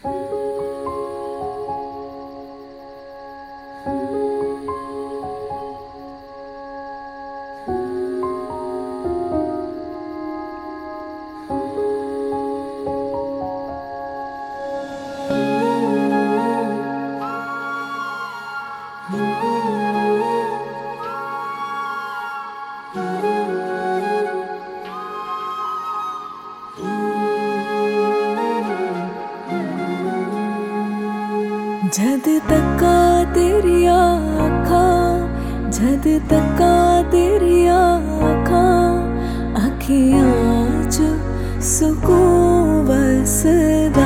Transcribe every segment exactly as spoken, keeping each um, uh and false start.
जद तक्का तेरिया अखां, जद तक्का तेरिया अखां, अखियां च सुकून वसदा।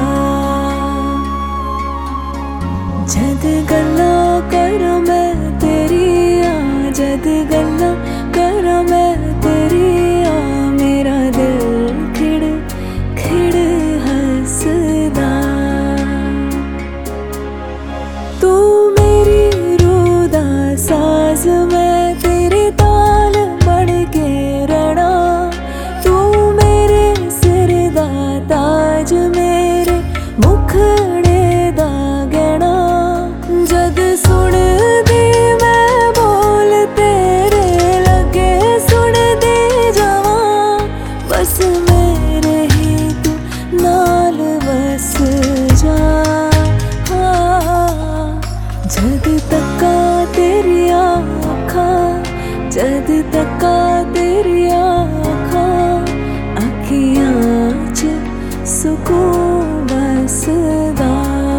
जद गल्लां करां मैं तेरिया, जद गल्लां करां मैं तेरिया, मेरा दिल खिड़ खिड़ हसदा। तू मेरी रूह दा साज, मैं तेरे ताल बन के रहना। तू मेरे सिर दा ताज, मेरे मुखड़े दा गहना। जद सुनदी मैं बोल तेरे, लगे सुनदी जावां, बस मेरे ही तू नाल बस जा। जद तक्का तेरिया अखां, जद तक्का तेरिया अखां, अखियां च सुकून वसदा।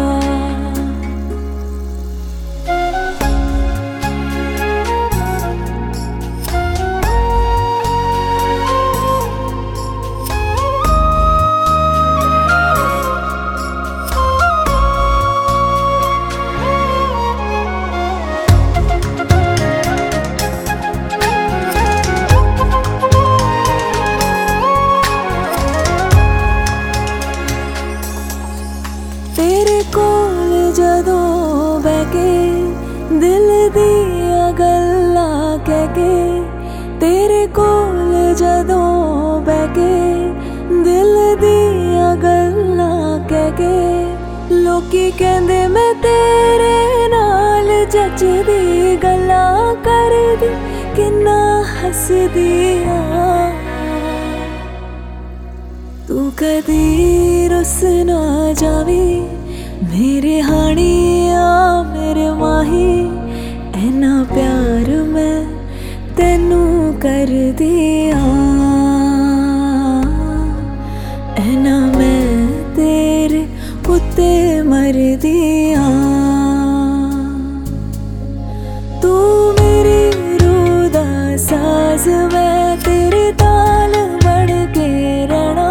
तेरे कोल जदों बैठ के दिल दियां गल्लां कह के, तेरे कोल जदों बैठ के दिल दियां गल्लां कह के, लोकी कहंदे मैं तेरे नाल जचदी, गल्लां करदी किन्ना हसदी आं। तू कदी रुस ना जावी, मेरे हानिया मेरे माही, ऐना प्यार मैं तेनू कर दिया। ऐना मैं तेरे उत्ते मर दिया। तू मेरी रूह दा साज, मैं तेरे ताल बन के रहना।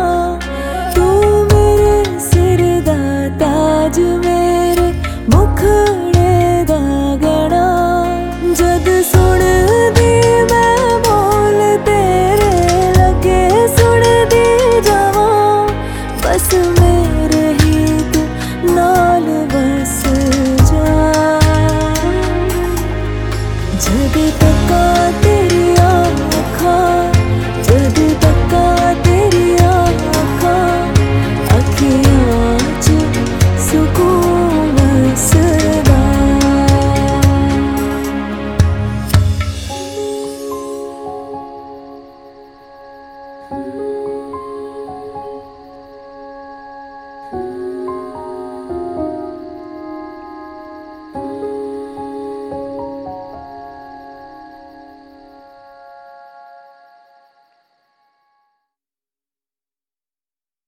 ताज मेरे मुखड़े दा गहना। जद सुनदी मैं बोल तेरे, लगे सुनदी जावां, बस